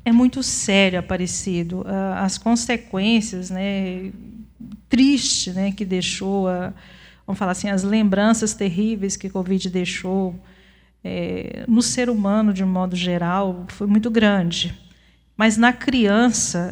é muito sério, Aparecido. As consequências, né, tristes, né, que deixou, vamos falar assim, as lembranças terríveis que a Covid deixou no ser humano, de um modo geral, foi muito grande. Mas na criança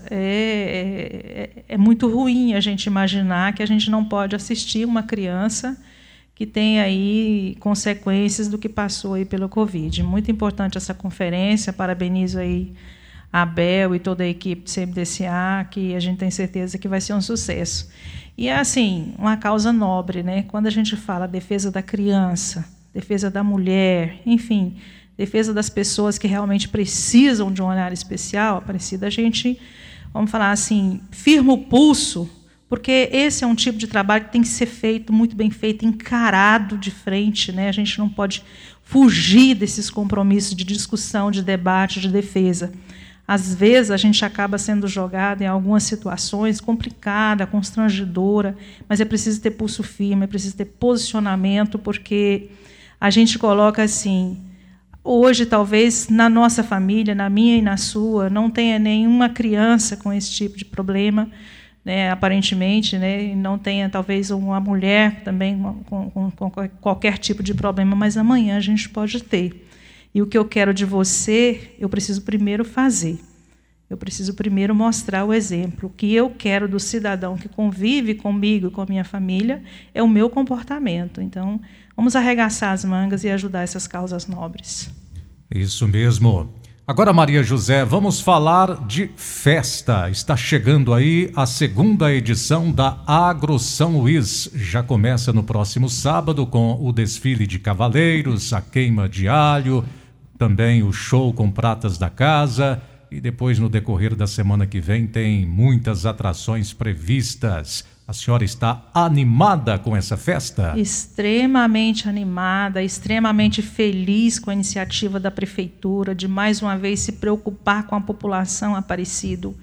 é muito ruim a gente imaginar que a gente não pode assistir uma criança que tem aí consequências do que passou aí pelo Covid. Muito importante essa conferência, parabenizo aí a Abel e toda a equipe do CMDCA, que a gente tem certeza que vai ser um sucesso. E é assim, uma causa nobre, né? Quando a gente fala defesa da criança, defesa da mulher, enfim, defesa das pessoas que realmente precisam de um olhar especial, Aparecida, a gente, vamos falar assim, firma o pulso, porque esse é um tipo de trabalho que tem que ser feito, muito bem feito, encarado de frente, né? A gente não pode fugir desses compromissos de discussão, de debate, de defesa. Às vezes, a gente acaba sendo jogado em algumas situações complicada, constrangedora, mas é preciso ter pulso firme, é preciso ter posicionamento, porque a gente coloca assim, hoje, talvez, na nossa família, na minha e na sua, não tenha nenhuma criança com esse tipo de problema, né, aparentemente, né, não tenha, talvez, uma mulher também com qualquer tipo de problema, mas amanhã a gente pode ter. E o que eu quero de você, eu preciso primeiro fazer. Eu preciso primeiro mostrar o exemplo. O que eu quero do cidadão que convive comigo e com a minha família é o meu comportamento. Então, vamos arregaçar as mangas e ajudar essas causas nobres. Isso mesmo. Agora, Maria José, vamos falar de festa. Está chegando aí a segunda edição da Agro São Luís. Já começa no próximo sábado com o desfile de cavaleiros, a queima de alho, também o show com pratas da casa. E depois, no decorrer da semana que vem, tem muitas atrações previstas. A senhora está animada com essa festa? Extremamente animada, extremamente feliz com a iniciativa da Prefeitura de, mais uma vez, se preocupar com a população, Aparecido.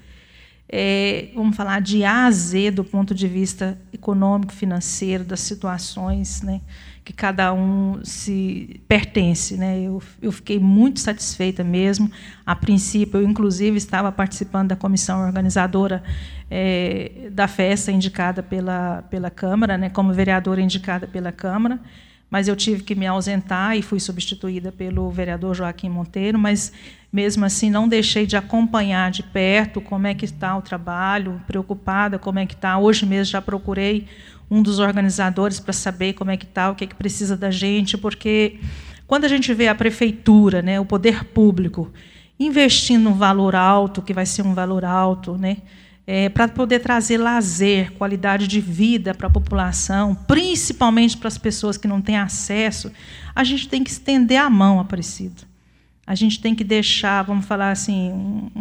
Vamos falar de A a Z, do ponto de vista econômico, financeiro, das situações, né, que cada um se pertence, né? Eu fiquei muito satisfeita mesmo. A princípio, eu, inclusive, estava participando da comissão organizadora da festa, indicada pela Câmara, né, como vereadora indicada pela Câmara, mas eu tive que me ausentar e fui substituída pelo vereador Joaquim Monteiro, mas, mesmo assim, não deixei de acompanhar de perto como é que está o trabalho, preocupada como é que está. Hoje mesmo já procurei um dos organizadores para saber como é que está, o que é que precisa da gente, porque quando a gente vê a Prefeitura, né, o poder público, investindo um valor alto, que vai ser um valor alto, né, para poder trazer lazer, qualidade de vida para a população, principalmente para as pessoas que não têm acesso, a gente tem que estender a mão, Aparecido. A gente tem que deixar, vamos falar assim,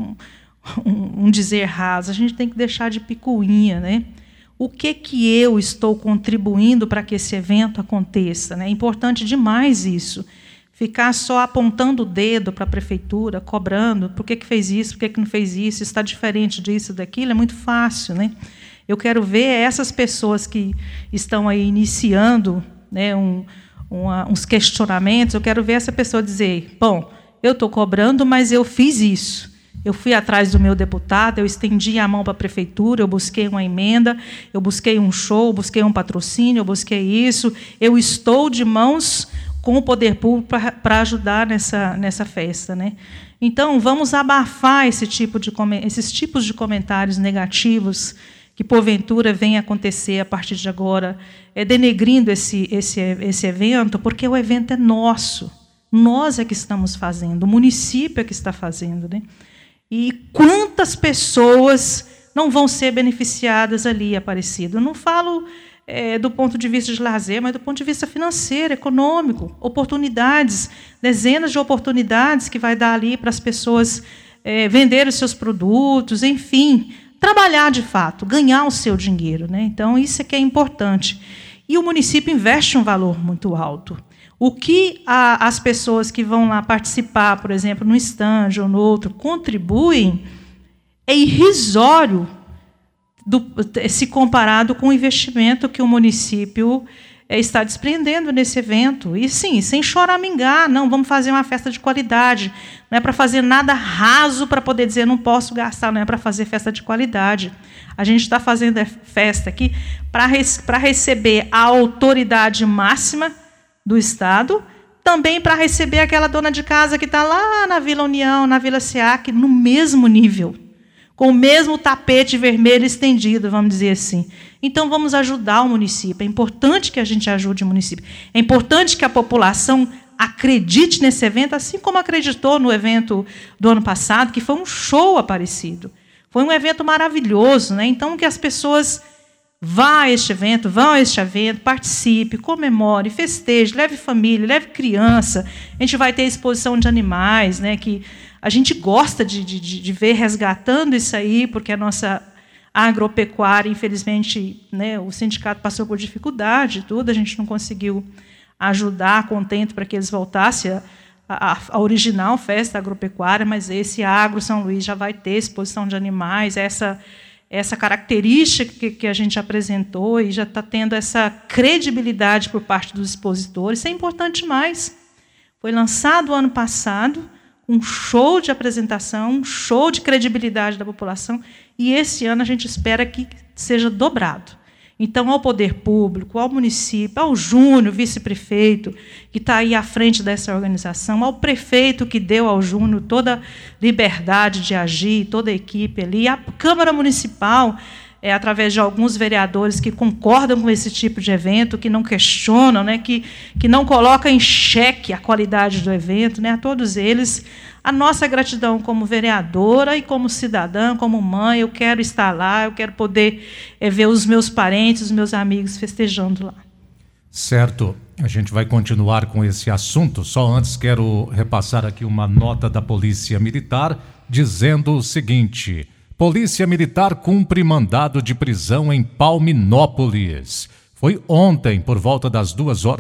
um dizer raso, a gente tem que deixar de picuinha, né? O que eu estou contribuindo para que esse evento aconteça, né? É importante demais isso. Ficar só apontando o dedo para a Prefeitura, cobrando, por que fez isso, por que não fez isso, está diferente disso, daquilo, é muito fácil, né? Eu quero ver essas pessoas que estão aí iniciando, né, uns questionamentos, eu quero ver essa pessoa dizer, bom, eu estou cobrando, mas eu fiz isso. Eu fui atrás do meu deputado, eu estendi a mão para a Prefeitura, eu busquei uma emenda, eu busquei um show, eu busquei um patrocínio, eu busquei isso, eu estou de mãos com o poder público para ajudar nessa festa, né? Então, vamos abafar esses tipos de comentários negativos que, porventura, venham acontecer a partir de agora, denegrindo esse evento, porque o evento é nosso. Nós é que estamos fazendo, o município é que está fazendo, né? E quantas pessoas não vão ser beneficiadas ali, Aparecido? Eu não falo do ponto de vista de lazer, mas do ponto de vista financeiro, econômico, oportunidades, dezenas de oportunidades que vai dar ali para as pessoas venderem os seus produtos, enfim, trabalhar de fato, ganhar o seu dinheiro, né? Então, isso é que é importante. E o município investe um valor muito alto. O que as pessoas que vão lá participar, por exemplo, no stand ou no outro, contribuem, é irrisório se comparado com o investimento que o município está desprendendo nesse evento. E sim, sem choramingar, não, vamos fazer uma festa de qualidade. Não é para fazer nada raso para poder dizer não posso gastar, não é para fazer festa de qualidade. A gente está fazendo festa aqui para receber a autoridade máxima do Estado, também para receber aquela dona de casa que está lá na Vila União, na Vila SEAC, no mesmo nível, com o mesmo tapete vermelho estendido, vamos dizer assim. Então, vamos ajudar o município. É importante que a gente ajude o município. É importante que a população acredite nesse evento, assim como acreditou no evento do ano passado, que foi um show Aparecido. Foi um evento maravilhoso, né? Então, que as pessoas vão a este evento, participe, comemore, festeje, leve família, leve criança. A gente vai ter exposição de animais, né? Que a gente gosta de ver resgatando isso aí, porque a nossa agropecuária, infelizmente, né, o sindicato passou por dificuldade e tudo, a gente não conseguiu ajudar contento para que eles voltassem a original festa agropecuária, mas esse Agro São Luís já vai ter exposição de animais, essa característica que a gente apresentou e já está tendo essa credibilidade por parte dos expositores. Isso é importante demais. Foi lançado ano passado, um show de apresentação, um show de credibilidade da população, e esse ano a gente espera que seja dobrado. Então, ao poder público, ao município, ao Júnior, vice-prefeito, que está aí à frente dessa organização, ao prefeito que deu ao Júnior toda a liberdade de agir, toda a equipe ali, à Câmara Municipal, através de alguns vereadores que concordam com esse tipo de evento, que não questionam, né, que não colocam em xeque a qualidade do evento, né, a todos eles, a nossa gratidão como vereadora e como cidadã, como mãe. Eu quero estar lá, eu quero poder ver os meus parentes, os meus amigos festejando lá. Certo, a gente vai continuar com esse assunto. Só antes quero repassar aqui uma nota da Polícia Militar dizendo o seguinte: Polícia Militar cumpre mandado de prisão em Palminópolis. Foi ontem, por volta das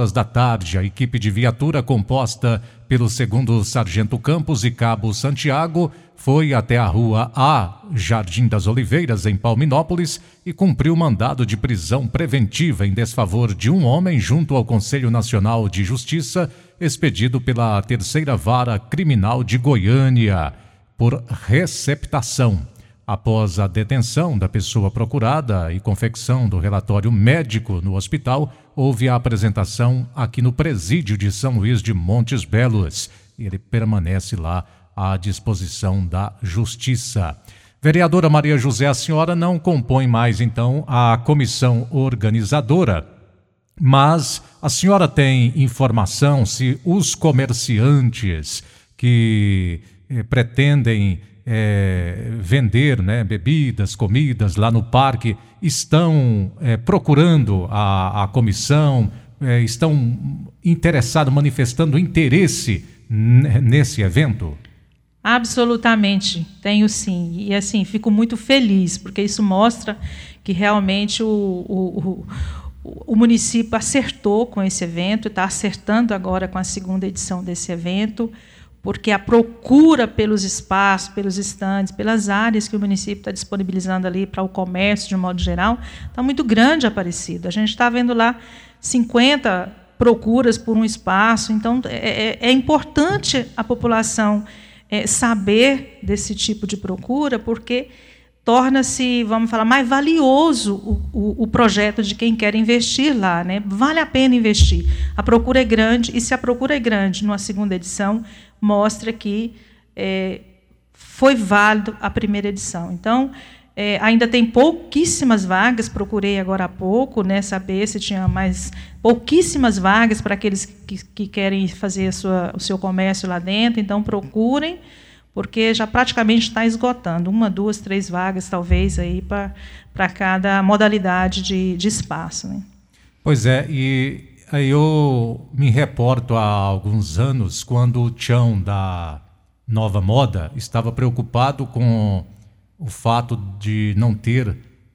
2h, a equipe de viatura composta pelo 2º Sargento Campos e Cabo Santiago foi até a Rua A, Jardim das Oliveiras, em Palminópolis, e cumpriu mandado de prisão preventiva em desfavor de um homem junto ao Conselho Nacional de Justiça, expedido pela 3ª Vara Criminal de Goiânia, por receptação. Após a detenção da pessoa procurada e confecção do relatório médico no hospital, houve a apresentação aqui no presídio de São Luís de Montes Belos. Ele permanece lá à disposição da Justiça. Vereadora Maria José, a senhora não compõe mais, então, a comissão organizadora, mas a senhora tem informação se os comerciantes que pretendem vender, né, bebidas, comidas lá no parque, estão procurando a comissão, estão interessados, manifestando interesse nesse evento? Absolutamente, tenho sim. E assim, fico muito feliz, porque isso mostra que realmente o município acertou com esse evento, está acertando agora com a 2ª edição desse evento, porque a procura pelos espaços, pelos estandes, pelas áreas que o município está disponibilizando ali para o comércio, de um modo geral, está muito grande, Aparecido. A gente está vendo lá 50 procuras por um espaço, então é importante a população saber desse tipo de procura, porque torna-se, vamos falar, mais valioso o projeto de quem quer investir lá, né? Vale a pena investir. A procura é grande, e se a procura é grande numa 2ª edição, mostra que foi válido a 1ª edição. Então, ainda tem pouquíssimas vagas, procurei agora há pouco, né, saber se tinha mais pouquíssimas vagas para aqueles que querem fazer o seu comércio lá dentro, então procurem, porque já praticamente está esgotando, 1, 2, 3 vagas, talvez, aí para cada modalidade de espaço, né? Pois é, e aí eu me reporto há alguns anos, quando o Tião da Nova Moda estava preocupado com o fato de não ter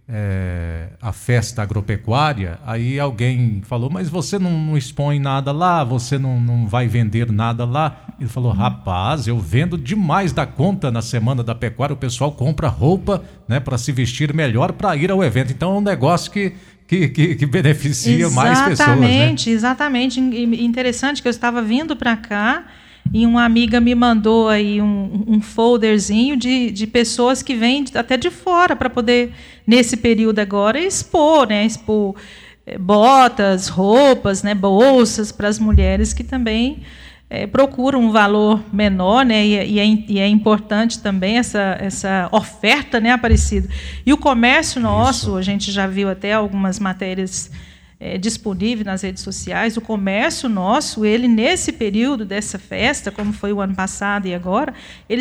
a festa agropecuária, aí alguém falou, mas você não expõe nada lá, você não vai vender nada lá. Ele falou, rapaz, eu vendo demais da conta na Semana da Pecuária, o pessoal compra roupa, né, para se vestir melhor para ir ao evento. Então é um negócio que que beneficia mais pessoas, né? Exatamente. Interessante que eu estava vindo para cá e uma amiga me mandou aí um folderzinho de pessoas que vêm até de fora para poder, nesse período agora, expor, né? Expor botas, roupas, né? Bolsas para as mulheres que também procuram um valor menor, né? E é importante também essa oferta, né, Aparecido? E o comércio nosso, a gente já viu até algumas matérias disponíveis nas redes sociais. O comércio nosso, ele nesse período dessa festa, como foi o ano passado e agora, ele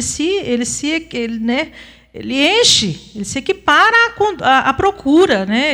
enche, ele se equipara à procura, né?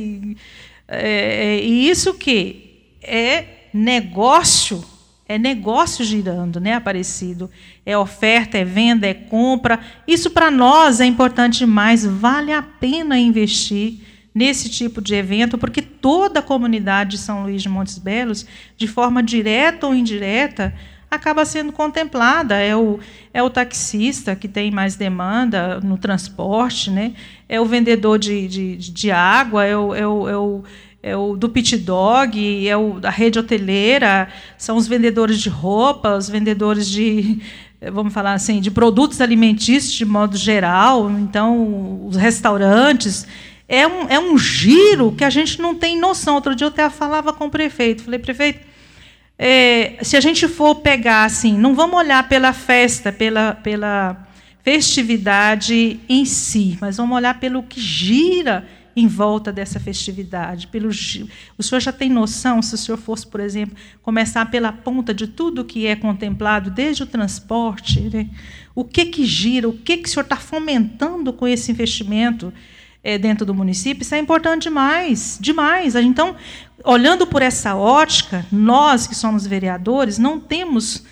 E isso que é negócio. É negócio girando, né, Aparecido? É oferta, é venda, é compra. Isso para nós é importante demais. Vale a pena investir nesse tipo de evento, porque toda a comunidade de São Luís de Montes Belos, de forma direta ou indireta, acaba sendo contemplada. É o taxista que tem mais demanda no transporte, né? É o vendedor de água, é o do pit dog, da rede hoteleira, são os vendedores de roupa, os vendedores vamos falar assim, de produtos alimentícios de modo geral, então os restaurantes. É um giro que a gente não tem noção. Outro dia eu até falava com o prefeito, falei, prefeito, se a gente for pegar assim, não vamos olhar pela festa, pela festividade em si, mas vamos olhar pelo que gira em volta dessa festividade. O senhor já tem noção, se o senhor fosse, por exemplo, começar pela ponta de tudo que é contemplado, desde o transporte, né? O que gira, o que o senhor está fomentando com esse investimento dentro do município? Isso é importante demais, demais. Então, olhando por essa ótica, nós que somos vereadores não temos,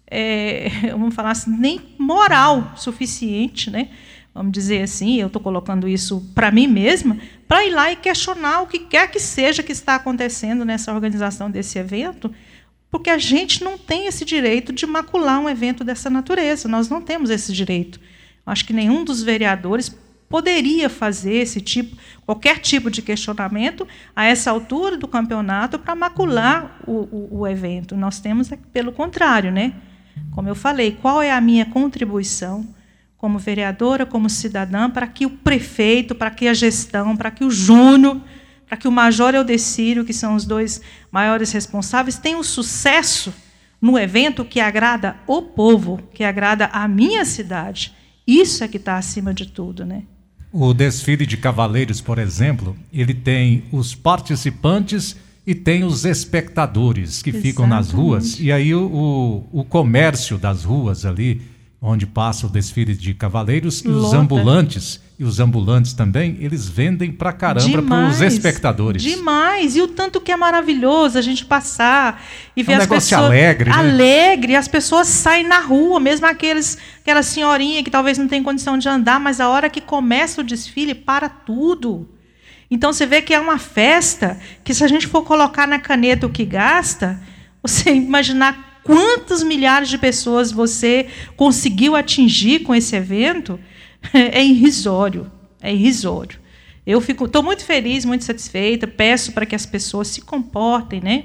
vamos falar assim, nem moral suficiente, né? Vamos dizer assim, eu estou colocando isso para mim mesma, para ir lá e questionar o que quer que seja que está acontecendo nessa organização desse evento, porque a gente não tem esse direito de macular um evento dessa natureza. Nós não temos esse direito. Acho que nenhum dos vereadores poderia fazer qualquer tipo de questionamento a essa altura do campeonato para macular o evento. Nós temos, pelo contrário, né? Como eu falei, qual é a minha contribuição como vereadora, como cidadã, para que o prefeito, para que a gestão, para que o Júnior, para que o Major Eudecírio, que são os dois maiores responsáveis, tenham sucesso no evento que agrada o povo, que agrada a minha cidade. Isso é que está acima de tudo, né? O desfile de cavaleiros, por exemplo, ele tem os participantes e tem os espectadores que ficam nas ruas. E aí o comércio das ruas ali, onde passa o desfile de cavaleiros, e os ambulantes também, eles vendem pra caramba para os espectadores. Demais! E o tanto que é maravilhoso a gente passar e ver as pessoas... alegre, né? Alegre, as pessoas saem na rua, mesmo aquela senhorinha que talvez não tenha condição de andar, mas a hora que começa o desfile, para tudo. Então, você vê que é uma festa que, se a gente for colocar na caneta o que gasta, você imaginar quantas milhares de pessoas você conseguiu atingir com esse evento, é irrisório. É irrisório. Eu estou muito feliz, muito satisfeita, peço para que as pessoas se comportem, né?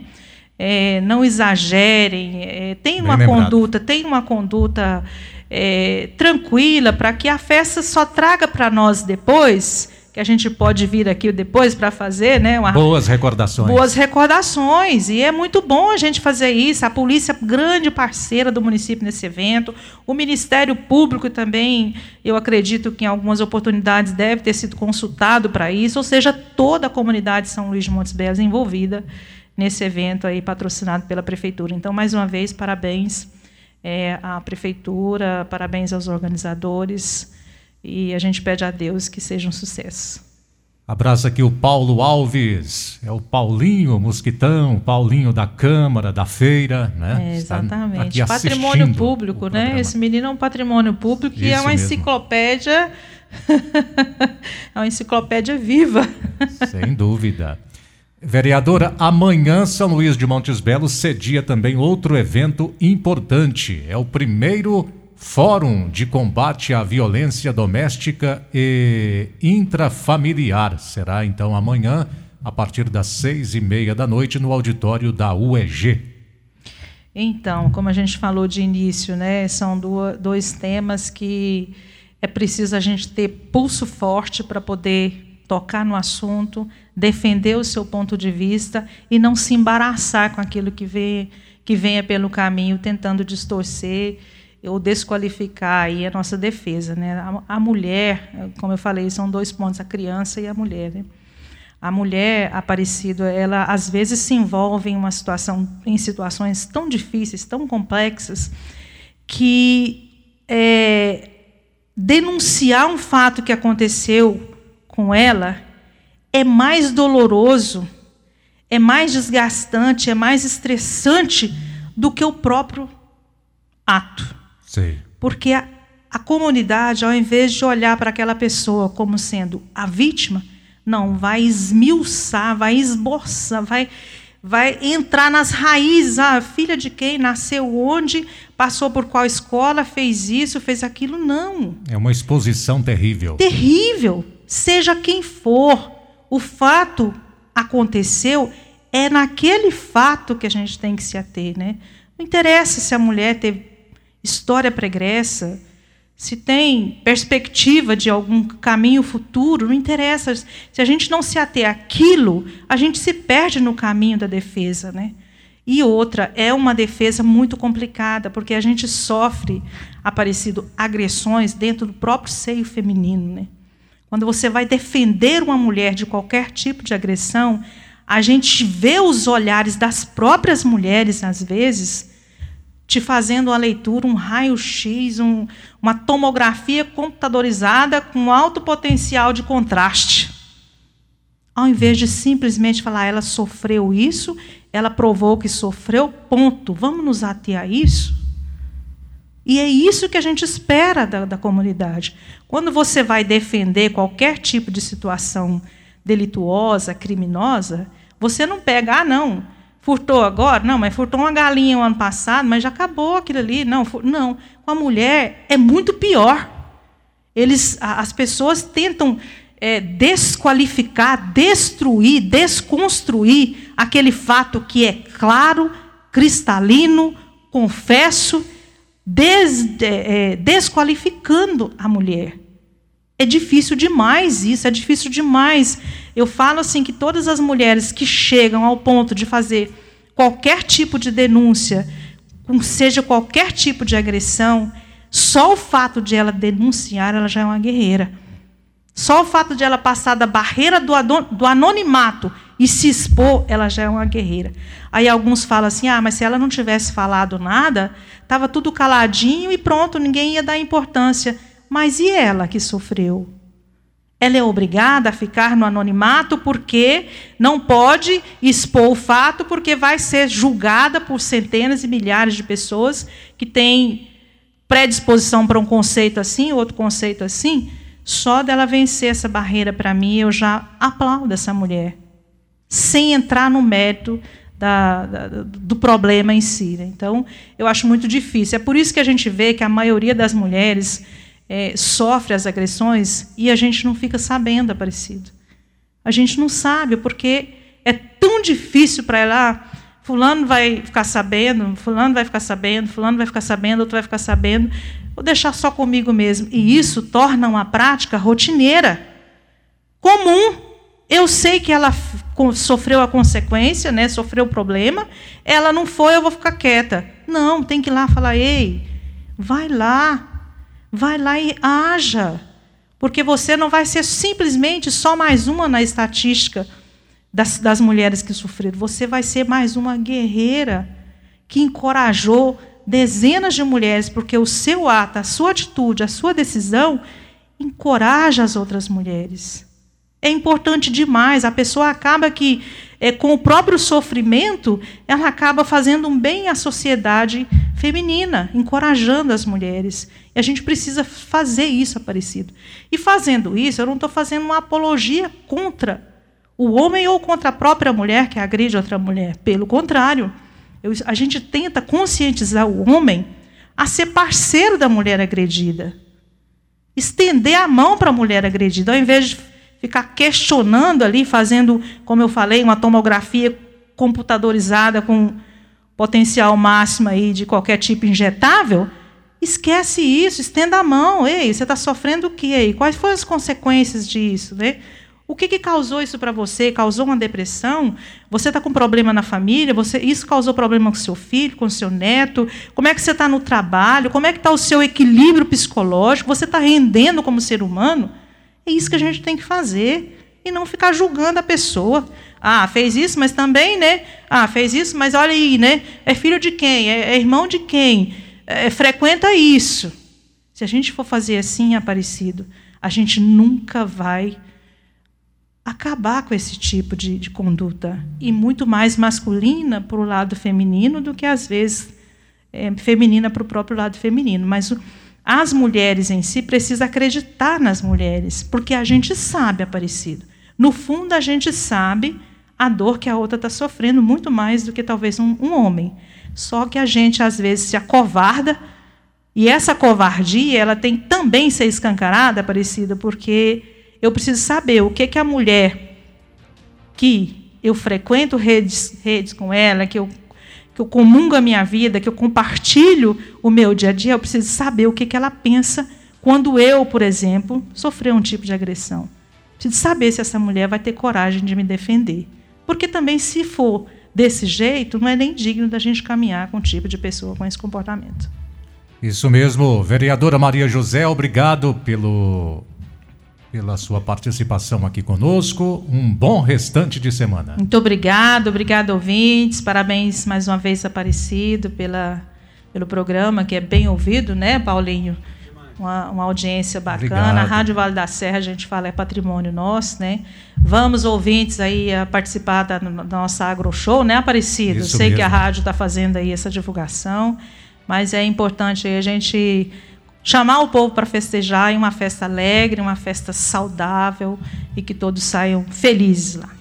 Não exagerem, tenham uma conduta tranquila, para que a festa só traga para nós depois, que a gente pode vir aqui depois para fazer, né? Boas recordações. Boas recordações. E é muito bom a gente fazer isso. A polícia, grande parceira do município nesse evento. O Ministério Público também, eu acredito que em algumas oportunidades deve ter sido consultado para isso. Ou seja, toda a comunidade de São Luís de Montes Belos envolvida nesse evento aí, patrocinado pela Prefeitura. Então, mais uma vez, parabéns à Prefeitura, parabéns aos organizadores. E a gente pede a Deus que seja um sucesso. Abraço aqui o Paulo Alves, é o Paulinho Mosquitão, Paulinho da Câmara, da Feira, né? Exatamente. Patrimônio público, né? Esse menino é um patrimônio público e é uma enciclopédia, é uma enciclopédia viva. Sem dúvida. Vereadora, amanhã São Luís de Montes Belos cedia também outro evento importante. É o primeiro Fórum de Combate à Violência Doméstica e Intrafamiliar. Será então amanhã a partir das 6h30 da noite no auditório da UEG. Então, como a gente falou de início, né, são dois temas que é preciso a gente ter pulso forte para poder tocar no assunto, defender o seu ponto de vista e não se embaraçar com aquilo que venha pelo caminho tentando distorcer ou desqualificar aí a nossa defesa, né? A mulher, como eu falei, são dois pontos, a criança e a mulher, né? A mulher, Aparecido, ela às vezes se envolve em situações tão difíceis, tão complexas, que denunciar um fato que aconteceu com ela é mais doloroso, é mais desgastante, é mais estressante do que o próprio ato. Sim. Porque a comunidade, ao invés de olhar para aquela pessoa como sendo a vítima, não, vai esmiuçar, vai esboçar, vai entrar nas raízes. Filha de quem? Nasceu onde? Passou por qual escola? Fez isso, fez aquilo? Não. É uma exposição terrível. Terrível. Seja quem for. O fato aconteceu, é naquele fato que a gente tem que se ater, né? Não interessa se a mulher teve história pregressa, se tem perspectiva de algum caminho futuro, não interessa. Se a gente não se ater àquilo, a gente se perde no caminho da defesa, né? E outra, é uma defesa muito complicada, porque a gente sofre, Aparecido, agressões dentro do próprio seio feminino, né? Quando você vai defender uma mulher de qualquer tipo de agressão, a gente vê os olhares das próprias mulheres, às vezes, te fazendo uma leitura, um raio-x, uma tomografia computadorizada com alto potencial de contraste. Ao invés de simplesmente falar, ela sofreu isso, ela provou que sofreu, ponto. Vamos nos ater a isso? E é isso que a gente espera da comunidade. Quando você vai defender qualquer tipo de situação delituosa, criminosa, você não pega, não, furtou agora? Não, mas furtou uma galinha o ano passado, mas já acabou aquilo ali. Não, não. Com a mulher é muito pior. As pessoas tentam desqualificar, destruir, desconstruir aquele fato que é claro, cristalino, confesso, desqualificando a mulher. É difícil demais isso, é difícil demais. Eu falo assim que todas as mulheres que chegam ao ponto de fazer qualquer tipo de denúncia, seja qualquer tipo de agressão, só o fato de ela denunciar, ela já é uma guerreira. Só o fato de ela passar da barreira do anonimato e se expor, ela já é uma guerreira. Aí alguns falam assim, mas se ela não tivesse falado nada, estava tudo caladinho e pronto, ninguém ia dar importância. Mas e ela que sofreu? Ela é obrigada a ficar no anonimato porque não pode expor o fato, porque vai ser julgada por centenas e milhares de pessoas que têm predisposição para um conceito assim, outro conceito assim. Só dela vencer essa barreira, para mim, eu já aplaudo essa mulher, sem entrar no mérito do problema em si. Então, eu acho muito difícil. É por isso que a gente vê que a maioria das mulheres sofre as agressões e a gente não fica sabendo, Aparecido. A gente não sabe, porque é tão difícil para ela. Fulano vai ficar sabendo, fulano vai ficar sabendo, fulano vai ficar sabendo, outro vai ficar sabendo. Vou deixar só comigo mesmo. E isso torna uma prática rotineira, comum. Eu sei que ela sofreu a consequência, né? Sofreu o problema. Ela não foi, eu vou ficar quieta. Não, tem que ir lá falar, ei, vai lá e haja. Porque você não vai ser simplesmente só mais uma na estatística das mulheres que sofreram. Você vai ser mais uma guerreira que encorajou dezenas de mulheres, porque o seu ato, a sua atitude, a sua decisão encoraja as outras mulheres. É importante demais. A pessoa acaba que, com o próprio sofrimento, ela acaba fazendo um bem à sociedade feminina, encorajando as mulheres. E a gente precisa fazer isso, Aparecido. E fazendo isso, eu não estou fazendo uma apologia contra o homem ou contra a própria mulher que agride outra mulher. Pelo contrário, a gente tenta conscientizar o homem a ser parceiro da mulher agredida. Estender a mão para a mulher agredida, ao invés de ficar questionando ali, fazendo, como eu falei, uma tomografia computadorizada com potencial máximo aí de qualquer tipo injetável, esquece isso, estenda a mão. Ei, você está sofrendo o quê aí? Quais foram as consequências disso, né? O que causou isso para você? Causou uma depressão? Você está com problema na família? Isso causou problema com seu filho, com seu neto? Como é que você está no trabalho? Como é que está o seu equilíbrio psicológico? Você está rendendo como ser humano? É isso que a gente tem que fazer e não ficar julgando a pessoa. Ah, fez isso, mas também, né? Ah, fez isso, mas olha aí, né? É filho de quem? É irmão de quem? Frequenta isso. Se a gente for fazer assim, Aparecido, a gente nunca vai acabar com esse tipo de conduta. E muito mais masculina para o lado feminino do que, às vezes, feminina para o próprio lado feminino. Mas as mulheres em si precisam acreditar nas mulheres, porque a gente sabe, Aparecido. No fundo, a gente sabe a dor que a outra está sofrendo, muito mais do que talvez um homem. Só que a gente, às vezes, se acovarda, e essa covardia ela tem também que ser escancarada, Aparecida, porque eu preciso saber o que a mulher que eu frequento redes com ela, que eu comungo a minha vida, que eu compartilho o meu dia a dia, eu preciso saber o que ela pensa quando eu, por exemplo, sofrer um tipo de agressão. Preciso saber se essa mulher vai ter coragem de me defender. Porque também, se for desse jeito, não é nem digno da gente caminhar com um tipo de pessoa com esse comportamento. Isso mesmo. Vereadora Maria José, obrigado pela sua participação aqui conosco. Um bom restante de semana. Muito obrigado, ouvintes. Parabéns mais uma vez, Aparecido, pelo programa, que é bem ouvido, né, Paulinho? Uma audiência bacana. Obrigado. A Rádio Vale da Serra, a gente fala, é patrimônio nosso, né? Vamos, ouvintes, aí a participar da nossa AgroShow, né, Aparecido? Isso Sei mesmo. que a rádio está fazendo aí essa divulgação, mas é importante aí a gente chamar o povo para festejar em uma festa alegre, uma festa saudável e que todos saiam felizes lá.